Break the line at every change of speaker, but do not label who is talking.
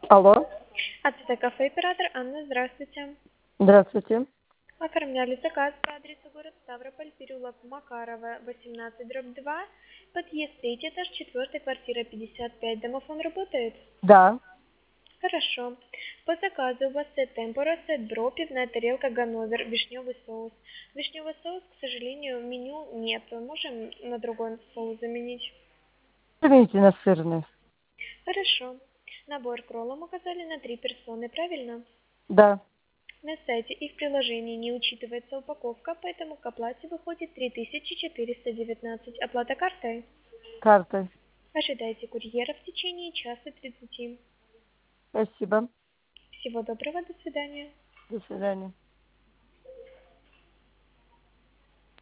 Алло,
АТТ кафе оператор Анна, здравствуйте.
здравствуйте.
Оформляли заказ по адресу город Ставрополь, переулок Макарова, 18/2, подъезд 3, этаж 4, квартира 55. Домофон работает?
Да,
Хорошо. По заказу у вас сет темпура, сет бро, пивная тарелка ганновер, вишневый соус. Вишневый соус, к сожалению, в меню нет. Можем на другой соус заменить?
замените на сырный.
Хорошо. Набор к роллам указали на 3 персоны, правильно?
Да,
На сайте и в приложении не учитывается упаковка, поэтому к оплате выходит 3419. Оплата картой.
картой.
Ожидайте курьера в течение часа 30.
Спасибо.
Всего доброго, до свидания.
До свидания.